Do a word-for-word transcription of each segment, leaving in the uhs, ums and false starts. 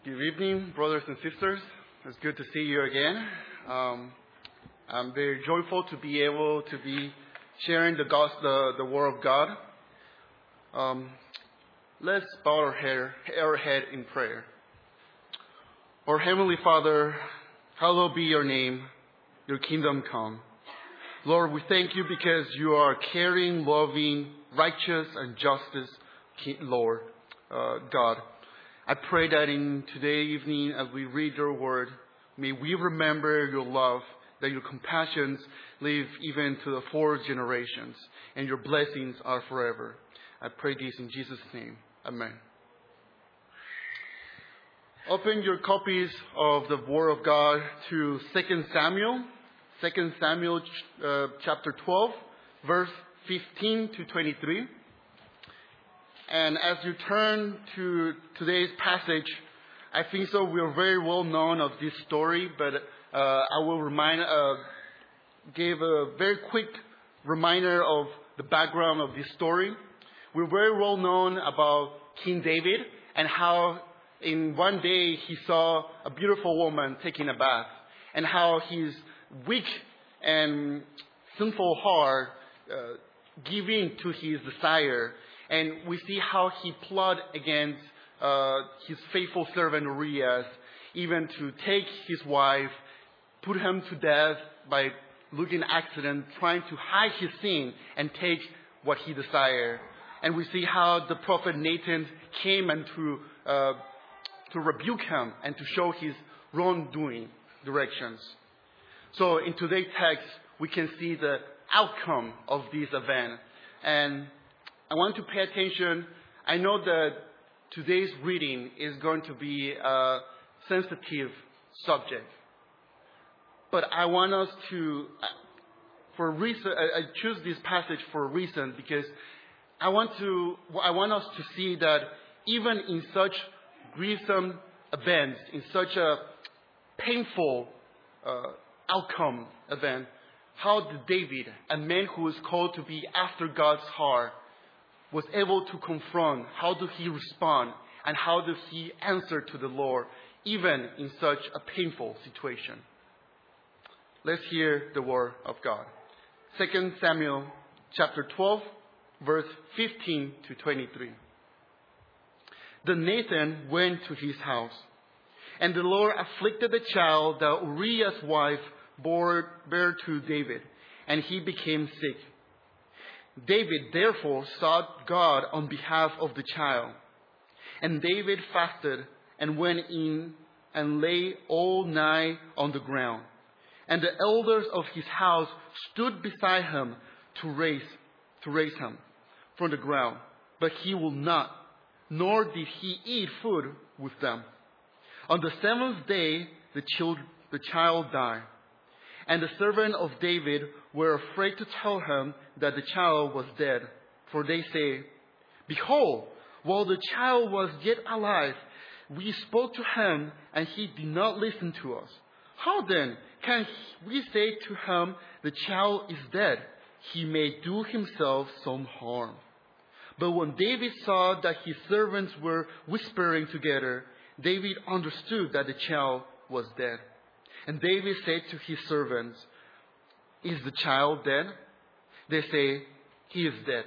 Good evening, brothers and sisters. It's good to see you again. Um, I'm very joyful to be able to be sharing the gospel, the, the word of God. Um, let's bow our head, our head in prayer. Our Heavenly Father, hallowed be your name, your kingdom come. Lord, we thank you because you are caring, loving, righteous, and justice, Lord, uh, God. I pray that in today evening, as we read your word, may we remember your love, that your compassions live even to the fourth generations, and your blessings are forever. I pray this in Jesus' name. Amen. Open your copies of the Word of God to Second Samuel, Second Samuel uh, chapter twelve, verse fifteen to twenty-three. And as you turn to today's passage, I think so we're very well known of this story, but uh, I will remind, uh, give a very quick reminder of the background of this story. We're very well known about King David and how in one day he saw a beautiful woman taking a bath, and how his weak and sinful heart uh, gave in to his desire. And we see how he plotted against uh, his faithful servant Urias, even to take his wife, put him to death by looking accident, trying to hide his sin and take what he desired. And we see how the prophet Nathan came and to uh, to rebuke him and to show his wrongdoing directions. So in today's text, we can see the outcome of this event. And I want to pay attention. I know that today's reading is going to be a sensitive subject. But I want us to, for a reason, I choose this passage for a reason, because I want to, I want us to see that even in such gruesome events, in such a painful uh, outcome event, how did David, a man who is called to be after God's heart, was able to confront, how did he respond, and how did he answer to the Lord, even in such a painful situation. Let's hear the word of God. Second Samuel chapter twelve, verse fifteen to twenty-three. Then Nathan went to his house, and the Lord afflicted the child that Uriah's wife bore, bare to David, and he became sick. David therefore sought God on behalf of the child. And David fasted and went in and lay all night on the ground. And the elders of his house stood beside him to raise, to raise him from the ground. But he would not, nor did he eat food with them. On the seventh day, the child, the child died. And the servants of David were afraid to tell him that the child was dead. For they say, "Behold, while the child was yet alive, we spoke to him, and he did not listen to us. How then can we say to him, the child is dead? He may do himself some harm." But when David saw that his servants were whispering together, David understood that the child was dead. And David said to his servants, "Is the child dead?" They say, "He is dead."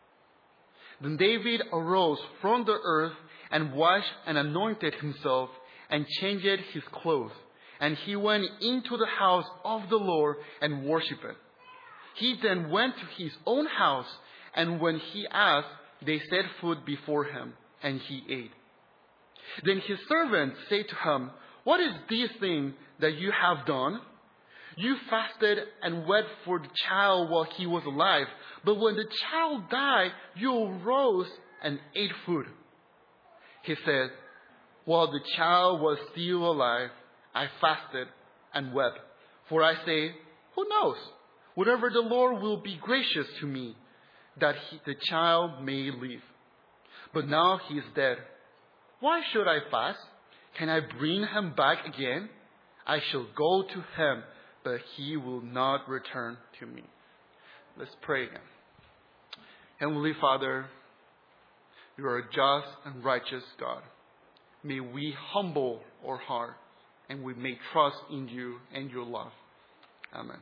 Then David arose from the earth and washed and anointed himself and changed his clothes. And he went into the house of the Lord and worshipped. He then went to his own house, and when he asked, they set food before him, and he ate. Then his servants said to him, "What is this thing that you have done? You fasted and wept for the child while he was alive, but when the child died, you arose and ate food." He said, "While the child was still alive, I fasted and wept. For I say, who knows, whatever the Lord will be gracious to me, that he, the child may live. But now he is dead. Why should I fast? Can I bring him back again? I shall go to him, but he will not return to me." Let's pray again. Heavenly Father, you are a just and righteous God. may we humble our heart and we may trust in you and your love. Amen.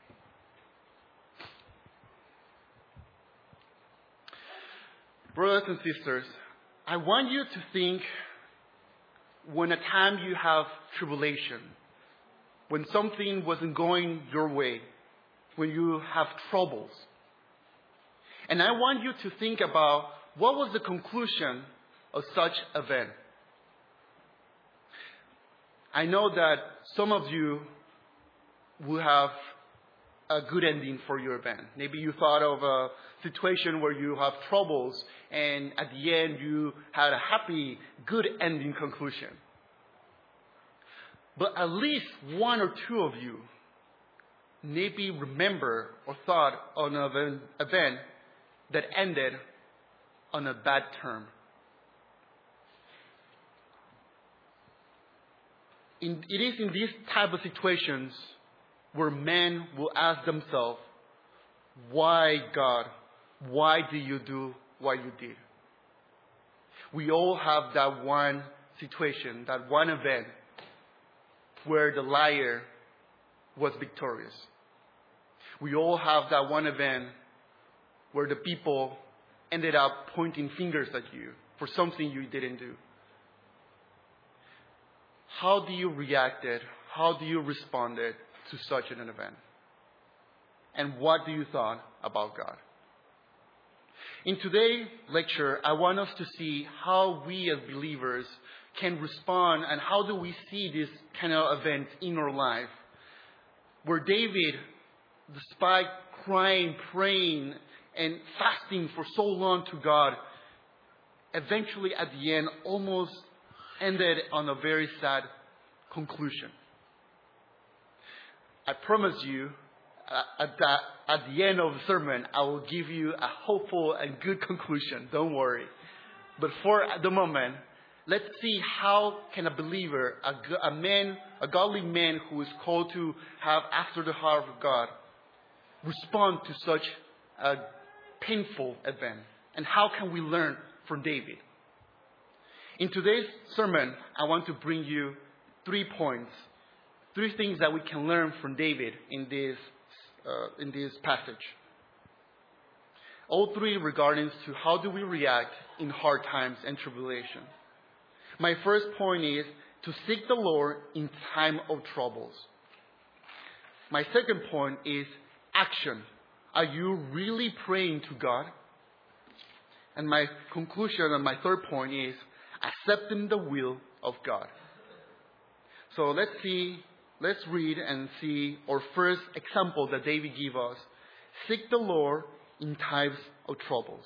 Brothers and sisters, I want you to think when a time you have tribulation, when something wasn't going your way, when you have troubles. And I want you to think about what was the conclusion of such event. I know that some of you will have a good ending for your event. Maybe you thought of a situation where you have troubles and at the end you had a happy, good ending conclusion. But at least one or two of you maybe remember or thought on an event that ended on a bad term. In, it is in these type of situations where men will ask themselves, why God? Why did you do what you did? We all have that one situation, that one event where the liar was victorious. We all have that one event where the people ended up pointing fingers at you for something you didn't do. How do you react it? How do you respond it to such an event? And what do you thought about God? In today's lecture, I want us to see how we as believers can respond and how do we see this kind of event in our life. Where David, despite crying, praying, and fasting for so long to God, eventually at the end almost ended on a very sad conclusion. I promise you, uh, at, the, at the end of the sermon, I will give you a hopeful and good conclusion. Don't worry. But for the moment, let's see how can a believer, a, a man, a godly man who is called to have after the heart of God, respond to such a painful event. And how can we learn from David? In today's sermon, I want to bring you three points, three things that we can learn from David in this uh, in this passage. All three regarding to how do we react in hard times and tribulation. My first point is to seek the Lord in time of troubles. My second point is action. Are you really praying to God? And my conclusion and my third point is accepting the will of God. So let's see, let's read and see our first example that David gave us. Seek the Lord in times of troubles.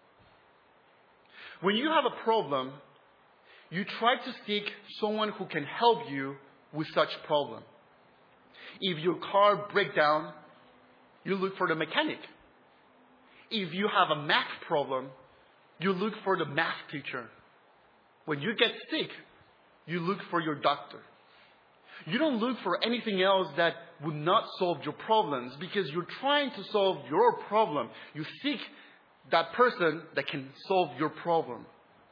When you have a problem, you try to seek someone who can help you with such problem. If your car breaks down, you look for the mechanic. If you have a math problem, you look for the math teacher. When you get sick, you look for your doctor. You don't look for anything else that would not solve your problems because you're trying to solve your problem. You seek that person that can solve your problem.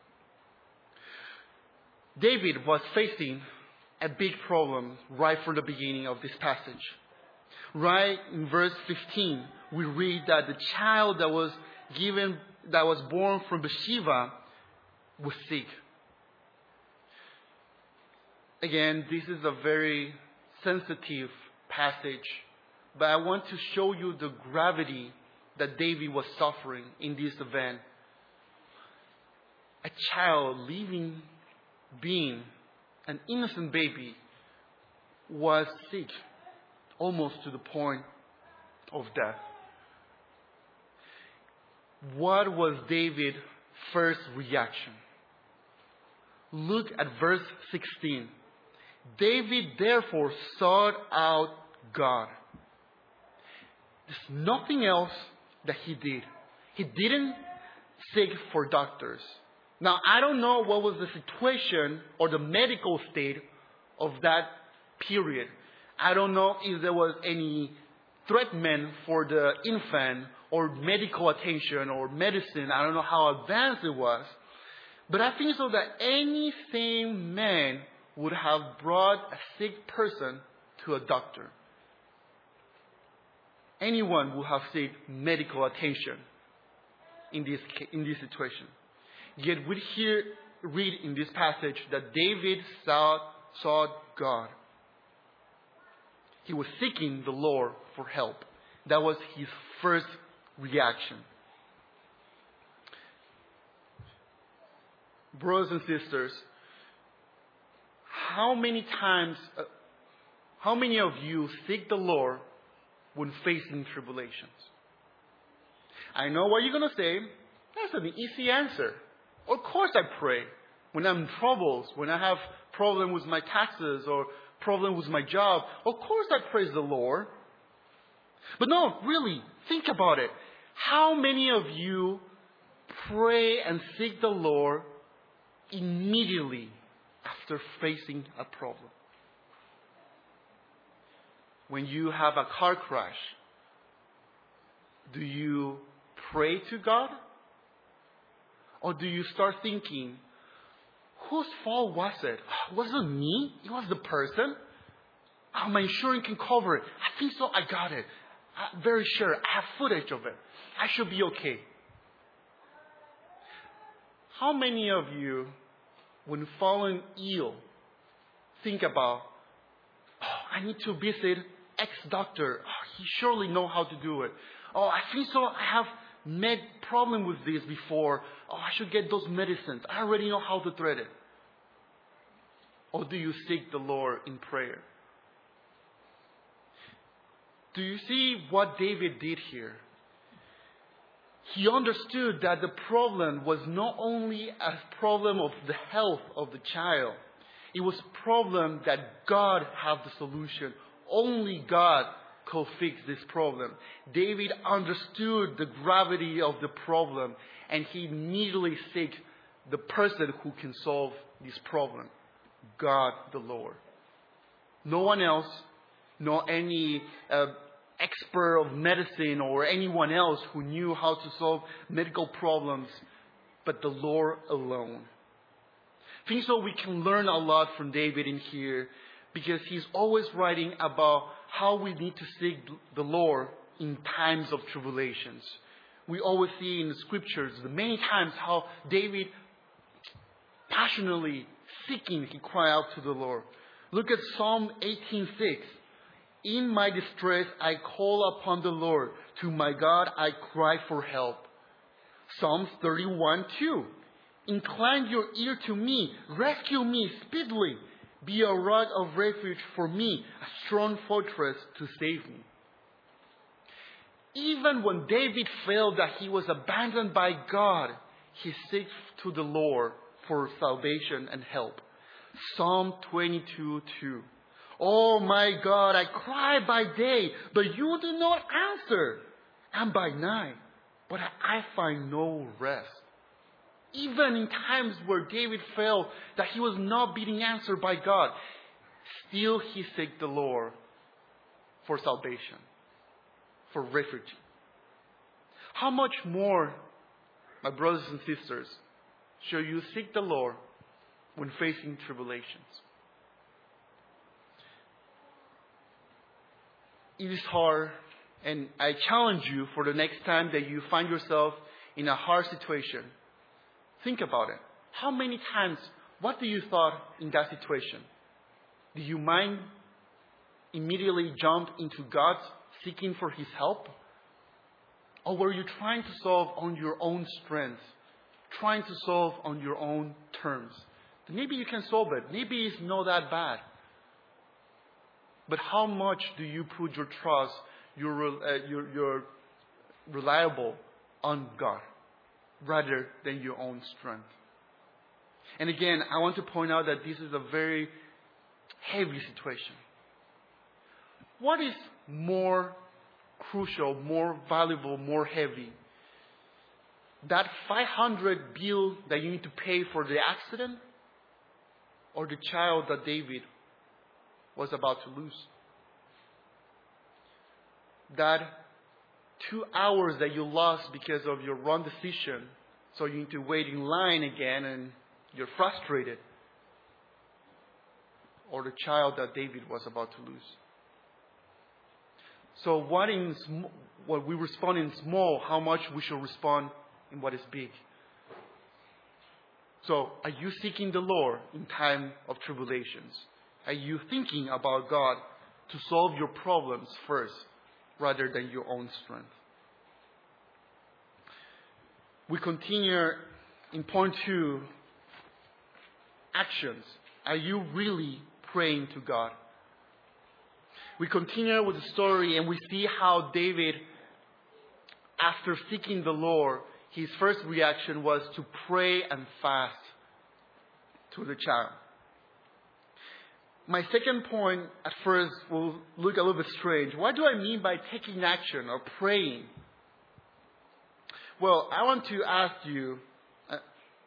David was facing a big problem right from the beginning of this passage. Right in verse fifteen, we read that the child that was given, that was born from Bathsheba was sick. Again, this is a very sensitive passage, but I want to show you the gravity that David was suffering in this event. A child, living being, an innocent baby, was sick, almost to the point of death. What was David's first reaction? Look at verse sixteen. David therefore sought out God. There's nothing else that he did. He didn't seek for doctors. Now, I don't know what was the situation or the medical state of that period. I don't know if there was any treatment for the infant or medical attention or medicine. I don't know how advanced it was. But I think so that any sane man would have brought a sick person to a doctor. Anyone would have sought medical attention in this, in this situation. Yet we here read in this passage that David sought, sought God. He was seeking the Lord for help. That was his first reaction. Brothers and sisters, how many times, uh, how many of you seek the Lord when facing tribulations? I know what you're going to say. That's an easy answer. Of course I pray. When I'm in troubles, when I have problem with my taxes or problem with my job, of course I praise the Lord. But no, really, think about it. How many of you pray and seek the Lord immediately after facing a problem? When you have a car crash, do you pray to God? Or do you start thinking, whose fault was it? It wasn't me. It was the person. Oh, my insurance can cover it. I think so. I got it. I'm very sure. I have footage of it. I should be okay. How many of you, when falling ill, think about, oh, I need to visit X doctor. Oh, he surely know how to do it. Oh, I think so. I have met problem with this before. Oh, I should get those medicines. I already know how to treat it. Or do you seek the Lord in prayer? Do you see what David did here? He understood that the problem was not only a problem of the health of the child. It was a problem that God had the solution. Only God could fix this problem. David understood the gravity of the problem, and he immediately sought the person who can solve this problem. God the Lord. No one else, no any uh, expert of medicine or anyone else who knew how to solve medical problems, but the Lord alone. I think so we can learn a lot from David in here, because he's always writing about how we need to seek the Lord in times of tribulations. We always see in the scriptures the many times how David passionately seeking, he cried out to the Lord. Look at Psalm eighteen six. In my distress, I call upon the Lord. To my God, I cry for help. Psalms thirty-one two. Incline your ear to me. Rescue me speedily. Be a rock of refuge for me, a strong fortress to save me. Even when David felt that he was abandoned by God, he seeks to the Lord for salvation and help. Psalm twenty-two two. Oh my God, I cry by day, but you do not answer. And by night, but I find no rest. Even in times where David felt that he was not being answered by God, still he sought the Lord for salvation, for refuge. How much more, my brothers and sisters, shall you seek the Lord when facing tribulations? It is hard, and I challenge you for the next time that you find yourself in a hard situation. Think about it. How many times, what do you thought in that situation? Do you mind immediately jump into God seeking for His help? Or were you trying to solve on your own strength? Trying to solve on your own terms? Maybe you can solve it. Maybe it's not that bad. But how much do you put your trust, your, uh, your, your reliable on God rather than your own strength? And again, I want to point out that this is a very heavy situation. What is more crucial, more valuable, more heavy? That five hundred bill that you need to pay for the accident, or the child that David was about to lose? That two hours that you lost because of your wrong decision So you need to wait in line again and you're frustrated. Or the child that David was about to lose. So what, in sm- what we respond in small, how much we should respond in what is big. So are you seeking the Lord in time of tribulations? Are you thinking about God to solve your problems first rather than your own strength? We continue in point two, actions. Are you really praying to God? We continue with the story and we see how David, after seeking the Lord, his first reaction was to pray and fast to the child. My second point at first will look a little bit strange. What do I mean by taking action or praying? Well, I want to ask you, uh,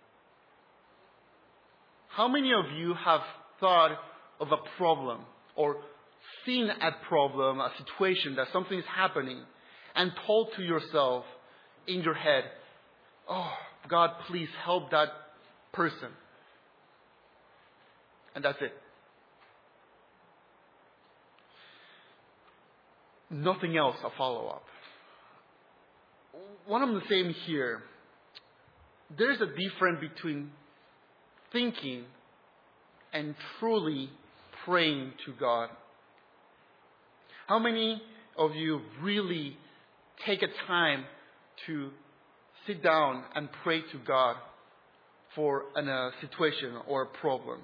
how many of you have thought of a problem or seen a problem, a situation that something is happening and told to yourself in your head, oh, God, please help that person. And that's it. Nothing else a follow-up. What I'm saying here, there's a difference between thinking and truly praying to God. How many of you really take a time to sit down and pray to God for an, a situation or a problem?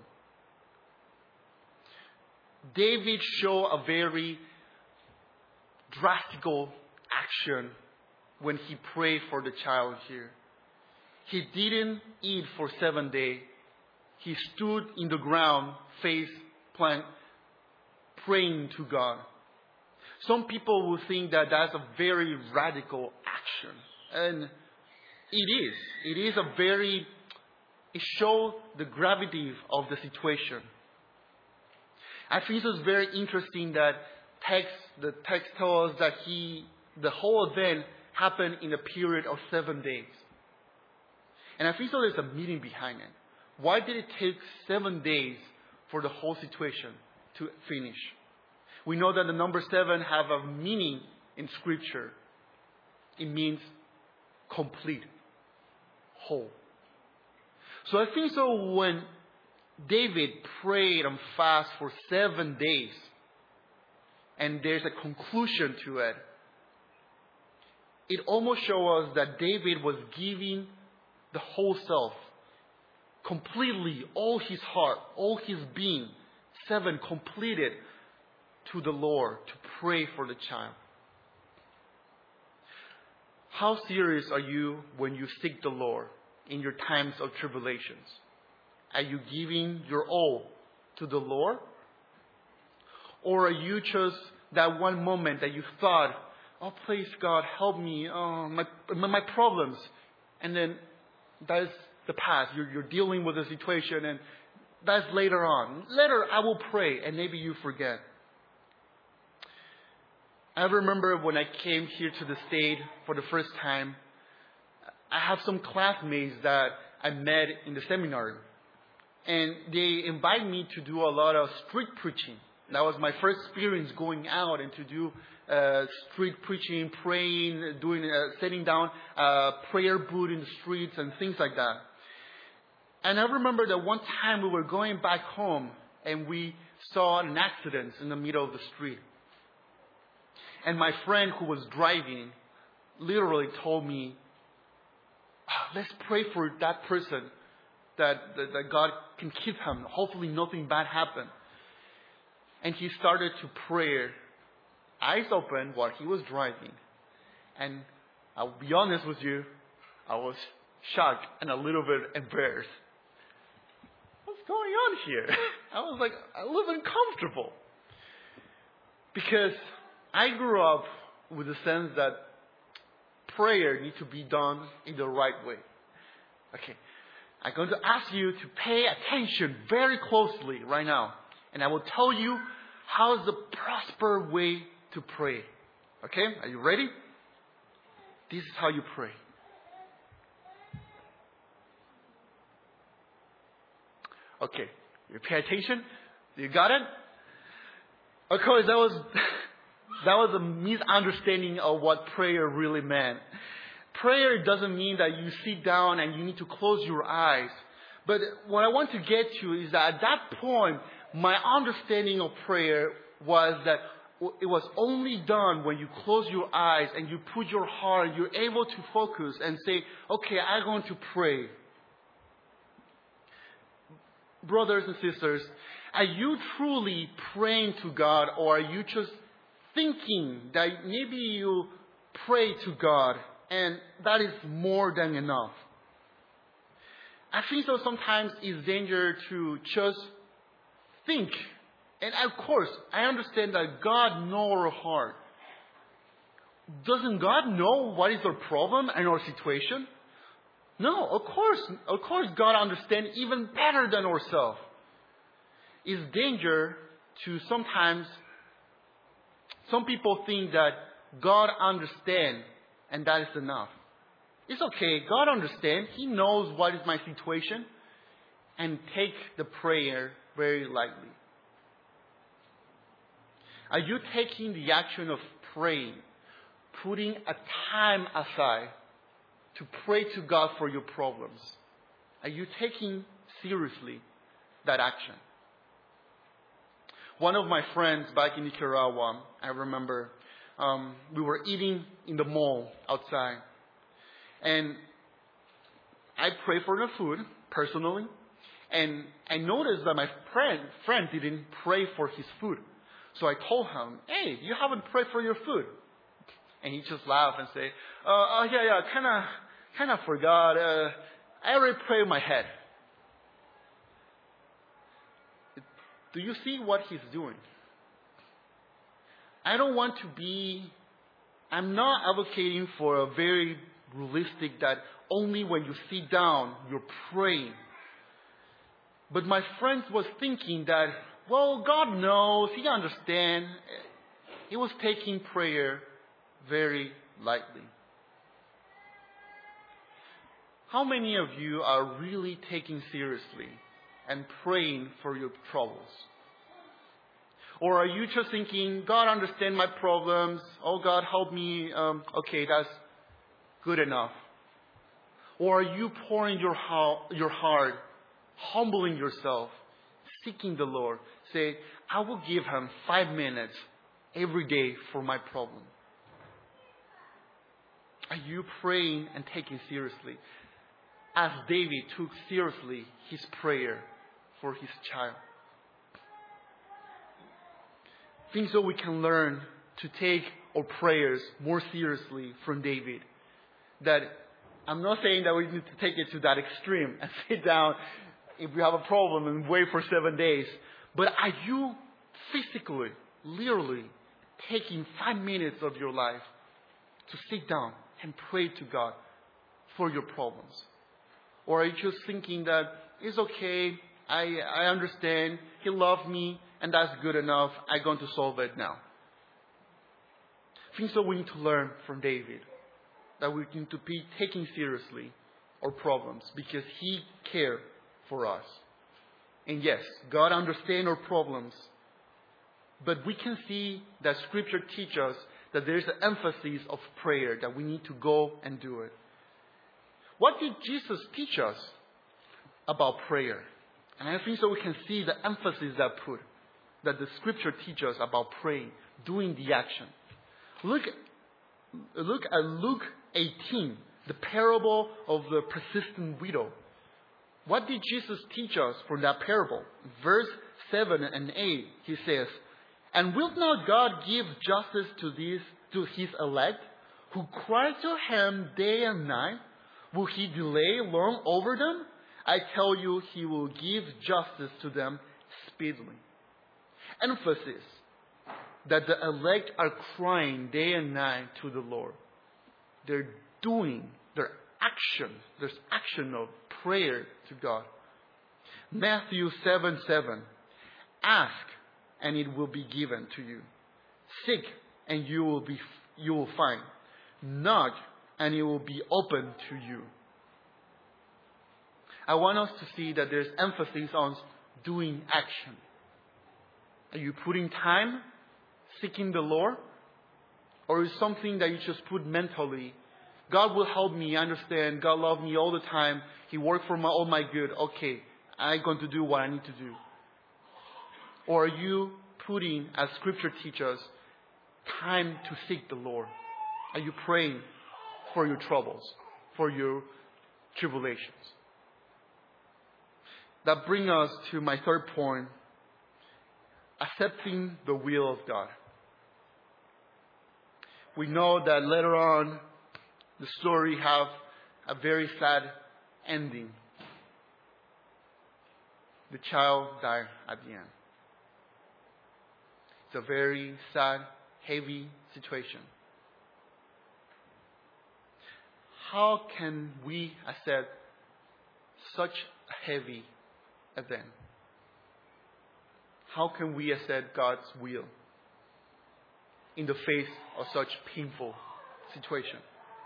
David showed a very drastic action when he prayed for the child here. He didn't eat for seven days. He stood in the ground, face plant, praying to God. Some people will think that that's a very radical action. And it is. It is a very, it shows the gravity of the situation. I think it's very interesting that text, the text tells us that he, the whole event happened in a period of seven days. And I think so there's a meaning behind it. Why did it take seven days for the whole situation to finish? We know that the number seven have a meaning in Scripture. It means complete, whole. So I think so when David prayed and fasted for seven days, and there's a conclusion to it, it almost shows us that David was giving the whole self, completely, all his heart, all his being, seven completed to the Lord to pray for the child. How serious are you when you seek the Lord in your times of tribulations? Are you giving your all to the Lord? Or are you just that one moment that you thought, oh, please God, help me, oh, my, my problems. And then that's the past. You're, you're dealing with the situation and that's later on. Later I will pray and maybe you forget. I remember when I came here to the state for the first time, I have some classmates that I met in the seminary. And they invited me to do a lot of street preaching. That was my first experience going out and to do uh, street preaching, praying, doing, uh, setting down a prayer booth in the streets and things like that. And I remember that one time we were going back home and we saw an accident in the middle of the street. And my friend who was driving literally told me, oh, let's pray for that person that, that, that God can keep him. Hopefully nothing bad happened. And he started to pray, eyes open while he was driving. And I'll be honest with you, I was shocked and a little bit embarrassed. What's going on here? I was like a little bit uncomfortable. Because I grew up with the sense that prayer needs to be done in the right way. Okay, I'm going to ask you to pay attention very closely right now. And I will tell you how is the prosper way to pray. Okay, are you ready? This is how you pray. Okay, you pay attention. You got it? Of course, that was that was a misunderstanding of what prayer really meant. Prayer doesn't mean that you sit down and you need to close your eyes. But what I want to get to is that at that point, my understanding of prayer was that it was only done when you close your eyes and you put your heart, you're able to focus and say, okay, I'm going to pray. Brothers and sisters, are you truly praying to God, or are you just thinking that maybe you pray to God and that is more than enough? I think so sometimes it's danger to just think. And of course, I understand that God knows our heart. Doesn't God know what is our problem and our situation? No, of course, of course God understands even better than ourselves. It's danger to sometimes, some people think that God understands and that is enough. It's okay, God understands. He knows what is my situation, and take the prayer very lightly. Are you taking the action of praying, putting a time aside to pray to God for your problems? Are you taking seriously that action? One of my friends back in Nicaragua, I remember, um, we were eating in the mall outside. And I prayed for the food, personally. And I noticed that my friend, friend didn't pray for his food. So I told him, hey, you haven't prayed for your food. And he just laughed and said, uh, oh, yeah, yeah, kind of kind of forgot. Uh, I already prayed in my head. Do you see what he's doing? I don't want to be, I'm not advocating for a very realistic that only when you sit down, you're praying. But my friend was thinking that, well, God knows, He understands. He was taking prayer very lightly. How many of you are really taking seriously and praying for your troubles? Or are you just thinking, God understands my problems. Oh, God, help me. Um, okay, that's good enough. Or are you pouring your, ha- your heart, humbling yourself, seeking the Lord? Say, I will give Him five minutes every day for my problem. Are you praying and taking seriously? As David took seriously his prayer for his child. I think so we can learn to take our prayers more seriously from David. That I'm not saying that we need to take it to that extreme and sit down if we have a problem and wait for seven days. But are you physically, literally taking five minutes of your life to sit down and pray to God for your problems? Or are you just thinking that it's okay, I, I understand, He loves me, and that's good enough, I'm going to solve it now? I think so we need to learn from David that we need to be taking seriously our problems because He cares for us. And yes, God understands our problems, but we can see that Scripture teaches us that there's an emphasis of prayer, that we need to go and do it. What did Jesus teach us about prayer? And I think so we can see the emphasis that put, that the Scripture teaches us about praying, doing the action. Look, look at Luke eighteen, the parable of the persistent widow. What did Jesus teach us from that parable? Verse seven and eight, He says, "And will not God give justice to these, to His elect, who cry to Him day and night? Will He delay long over them? I tell you, He will give justice to them speedily." Emphasis that the elect are crying day and night to the Lord. They're doing their action. There's action of prayer to God. Matthew seven seven. "Ask, and it will be given to you. Seek, and you will be you will find. Knock, and it will be open to you." I want us to see that there's emphasis on doing action. Are you putting time seeking the Lord? Or is it something that you just put mentally? God will help me understand. God loves me all the time. He worked for my, all my good. Okay, I'm going to do what I need to do. Or are you putting, as Scripture teaches, time to seek the Lord? Are you praying for your troubles, for your tribulations? That brings us to my third point, accepting the will of God. We know that later on, the story have a very sad ending. The child died at the end. It's a very sad, heavy situation. How can we accept such a heavy event? How can we accept God's will in the face of such painful situation?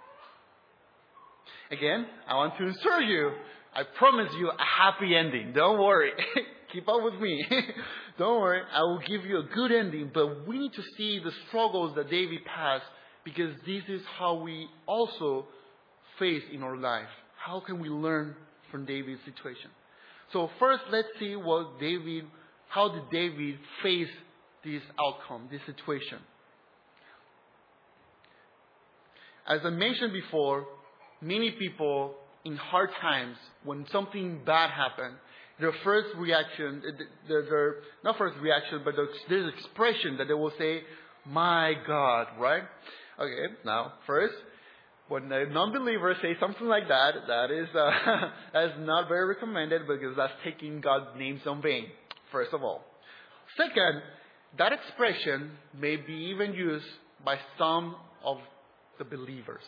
Again, I want to assure you, I promise you a happy ending. Don't worry. Keep up with me. Don't worry. I will give you a good ending. But we need to see the struggles that David passed, because this is how we also face in our life. How can we learn from David's situation? So first, let's see what David, how did David face this outcome, this situation. As I mentioned before, many people in hard times, when something bad happens, their first reaction, their, their, not first reaction, but there's expression that they will say, "My God," right? Okay, now, first, when a non-believer says something like that, that is, uh, that is not very recommended, because that's taking God's name in vain, first of all. Second, that expression may be even used by some of the believers.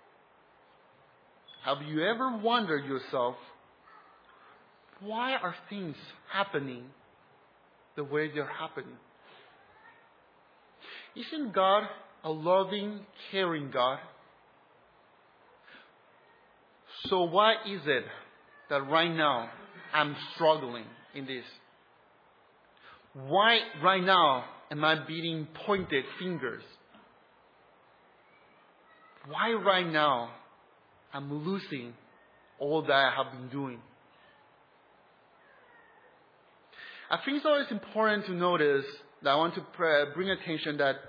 Have you ever wondered yourself, why are things happening the way they're happening? Isn't God a loving, caring God? So why is it that right now I'm struggling in this? Why right now am I being pointed fingers? Why right now I'm losing all that I have been doing? I think it's always important to notice that I want to bring attention that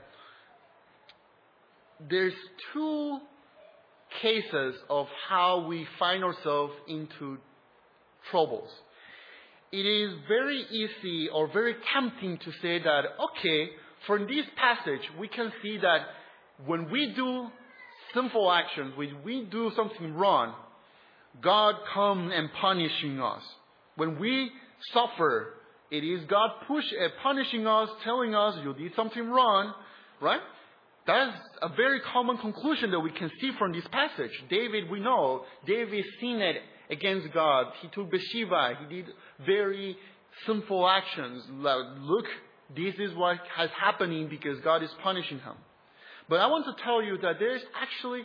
there's two cases of how we find ourselves into troubles. It is very easy or very tempting to say that, okay, from this passage we can see that when we do sinful actions, when we do something wrong, God comes and punishing us. When we suffer, it is God push, uh, punishing us, telling us you did something wrong, right? That is a very common conclusion that we can see from this passage. David, we know, David sinned against God. He took Bathsheba. He did very sinful actions. Look, this is what has happening because God is punishing him. But I want to tell you that there's actually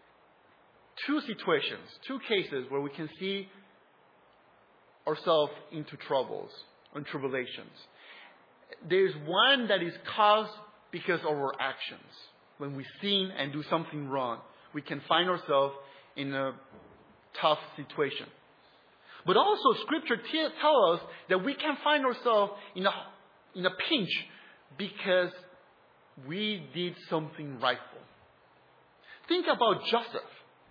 two situations, two cases where we can see ourselves into troubles and tribulations. There's one that is caused because of our actions. When we sin and do something wrong, we can find ourselves in a tough situation. But also, Scripture t- tells us that we can find ourselves in a, in a pinch because we did something rightful. Think about Joseph.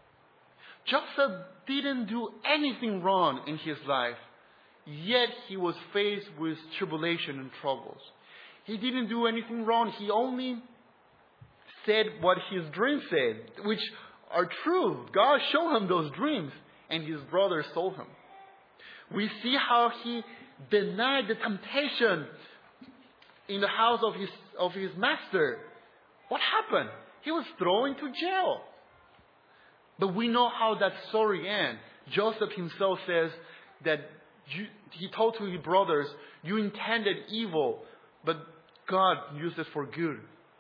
Joseph didn't do anything wrong in his life, yet he was faced with tribulation and troubles. He didn't do anything wrong. He only said what his dream said, which are true. God showed him those dreams, and his brothers told him. We see how he denied the temptation in the house of his of his master. What happened? He was thrown into jail. But we know how that story ends. Joseph himself says that you, he told to his brothers, "You intended evil, but God used it for good."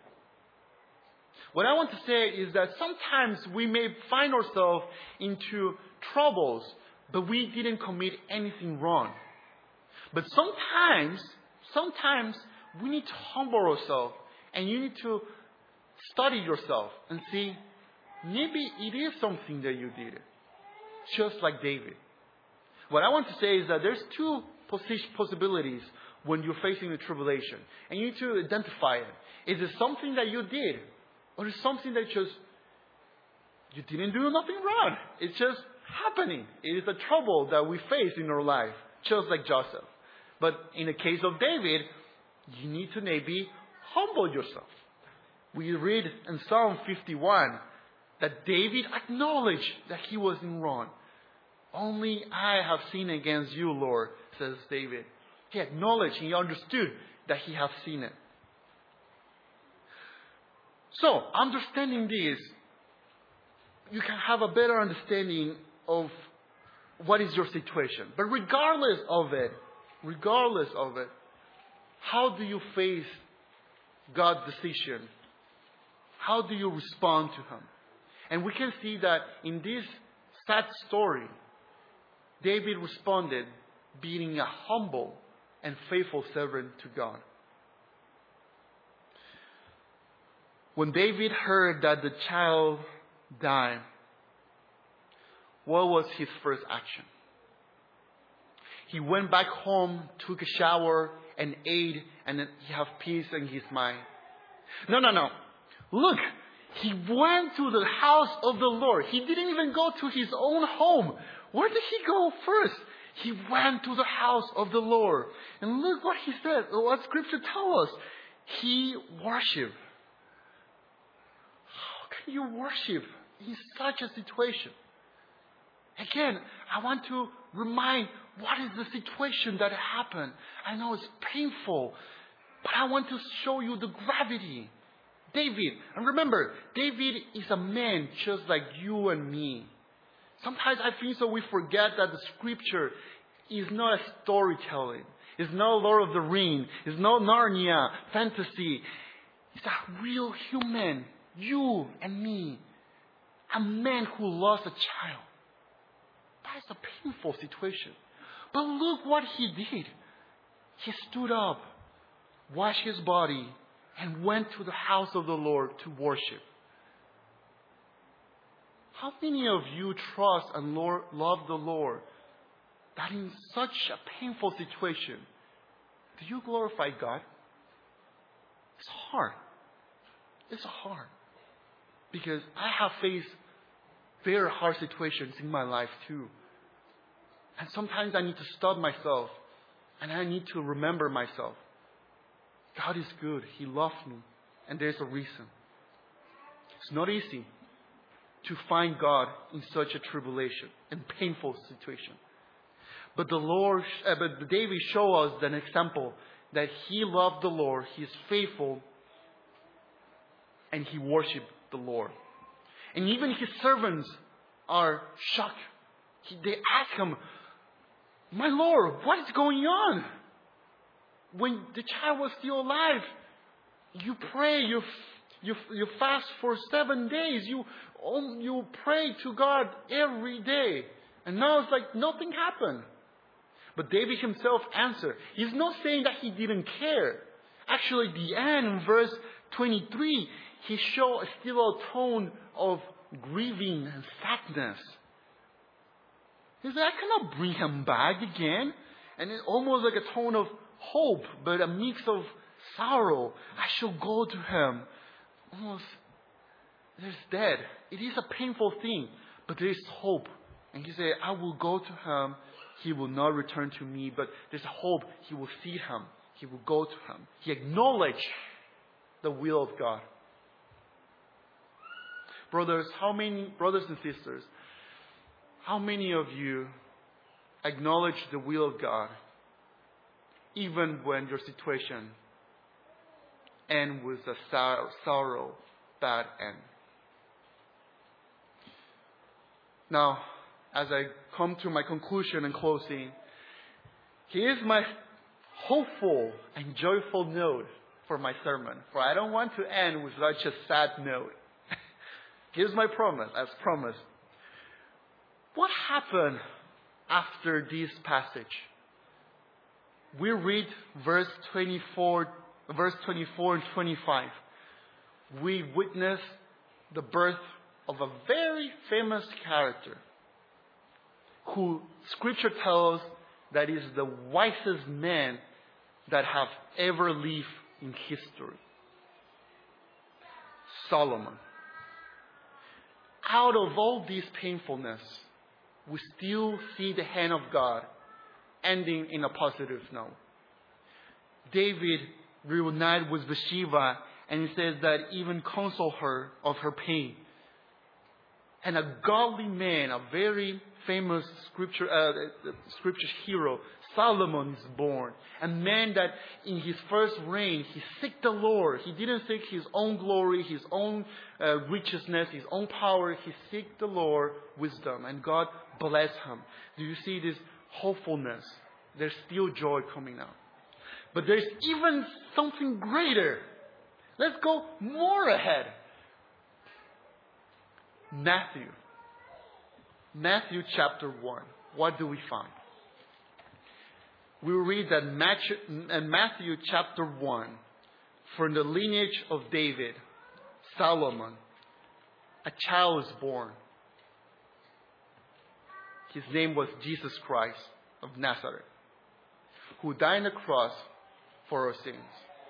What I want to say is that sometimes we may find ourselves into troubles but we didn't commit anything wrong. But sometimes, sometimes we need to humble ourselves, and you need to study yourself and see, maybe it is something that you did, just like David. What I want to say is that there's two possibilities when you're facing a tribulation, and you need to identify it. Is it something that you did, or is it something that just you didn't do nothing wrong? It's just happening. It is a trouble that we face in our life, just like Joseph. But in the case of David, you need to maybe humble yourself. We read in Psalm fifty-one that David acknowledged that he was in wrong. Only I have sinned against you, Lord, says David. He acknowledged, he understood that he has sinned. So, understanding this, you can have a better understanding of what is your situation. But regardless of it, regardless of it, how do you face God's decision? How do you respond to Him? And we can see that in this sad story, David responded being a humble and faithful servant to God. When David heard that the child died, what was his first action? He went back home, took a shower, and ate, and then he had peace in his mind. No, no, no. Look, he went to the house of the Lord. He didn't even go to his own home. Where did he go first? He went to the house of the Lord. And look what he said, what Scripture tells us. He worshiped. How can you worship in such a situation? Again, I want to remind what is the situation that happened. I know it's painful, but I want to show you the gravity. David, and remember, David is a man just like you and me. Sometimes I think so we forget that the Scripture is not a storytelling. It's not Lord of the Rings. It's not Narnia, fantasy. It's a real human, you and me. A man who lost a child. That is a painful situation. But look what he did. He stood up, washed his body, and went to the house of the Lord to worship. How many of you trust and Lord, love the Lord that in such a painful situation, do you glorify God? It's hard. It's hard. Because I have faced very hard situations in my life too. And sometimes I need to stop myself and I need to remember myself. God is good. He loves me. And there's a reason. It's not easy to find God in such a tribulation and painful situation. But the Lord, uh, but David shows us an example that he loved the Lord, he is faithful, and he worshipped the Lord. And even his servants are shocked. He, they ask him, "My Lord, what is going on? When the child was still alive, you pray, you you you fast for seven days, you you pray to God every day, and now it's like nothing happened." But David himself answered. He's not saying that he didn't care. Actually, at the end, in verse twenty-three, he shows still a tone of grieving and sadness. He said, "I cannot bring him back again." And it's almost like a tone of hope, but a mix of sorrow. I shall go to him. Almost, he's dead. It is a painful thing, but there is hope. And he said, "I will go to him. He will not return to me, but there's hope. He will see him. He will go to him." He acknowledged the will of God. Brothers, how many, brothers and sisters, how many of you acknowledge the will of God even when your situation ends with a sor- sorrow, bad end? Now, as I come to my conclusion and closing, here's my hopeful and joyful note for my sermon. For I don't want to end with such a sad note. Here's my promise, as promised. What happened after this passage. We read verse twenty-four, verse twenty-four and twenty-five. We witness the birth of a very famous character who Scripture tells that is the wisest man that have ever lived in history. Solomon. Out of all this painfulness, we still see the hand of God ending in a positive note. David reunited with Bathsheba, and he says that even console her of her pain. And a godly man, a very famous scripture, uh, scripture hero, Solomon is born. A man that in his first reign, he seeked the Lord. He didn't seek his own glory, his own uh, righteousness, his own power. He seeked the Lord wisdom, and God blessed him. Do you see this hopefulness? There's still joy coming out. But there's even something greater. Let's go more ahead. Matthew. Matthew chapter one. What do we find? We read that in Matthew chapter one, from the lineage of David, Solomon, a child was born. His name was Jesus Christ of Nazareth, who died on the cross for our sins.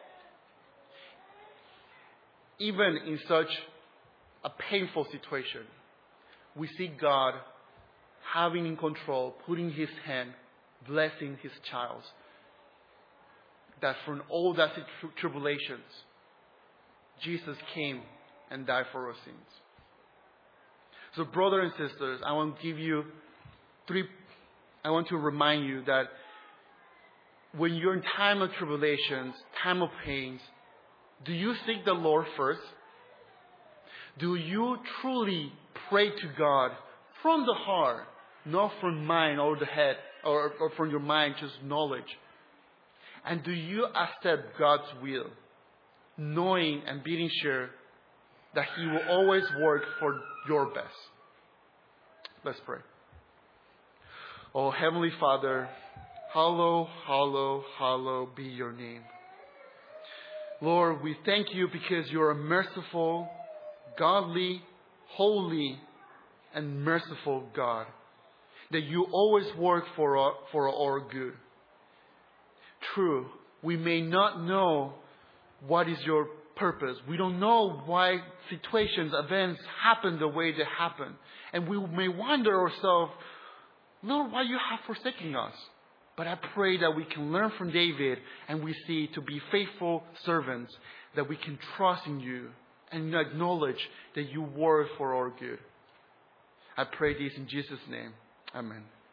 Even in such a painful situation, we see God having in control, putting His hand, blessing His child. That from all that tribulations, Jesus came and died for our sins. So brothers and sisters, I want to give you three, I want to remind you that when you're in time of tribulations, time of pains, do you seek the Lord first? Do you truly pray to God from the heart, not from mind or the head, or, or from your mind, just knowledge? And do you accept God's will, knowing and being sure that He will always work for your best? Let's pray. Oh, Heavenly Father, hallowed, hallowed, hallowed be your name. Lord, we thank you because you are a merciful, godly, holy, and merciful God. That you always work for our, for our good. True, we may not know what is your purpose. We don't know why situations, events happen the way they happen. And we may wonder ourselves, Lord, why you have forsaken us? But I pray that we can learn from David and we see to be faithful servants, that we can trust in you and acknowledge that you work for our good. I pray this in Jesus' name. Amen.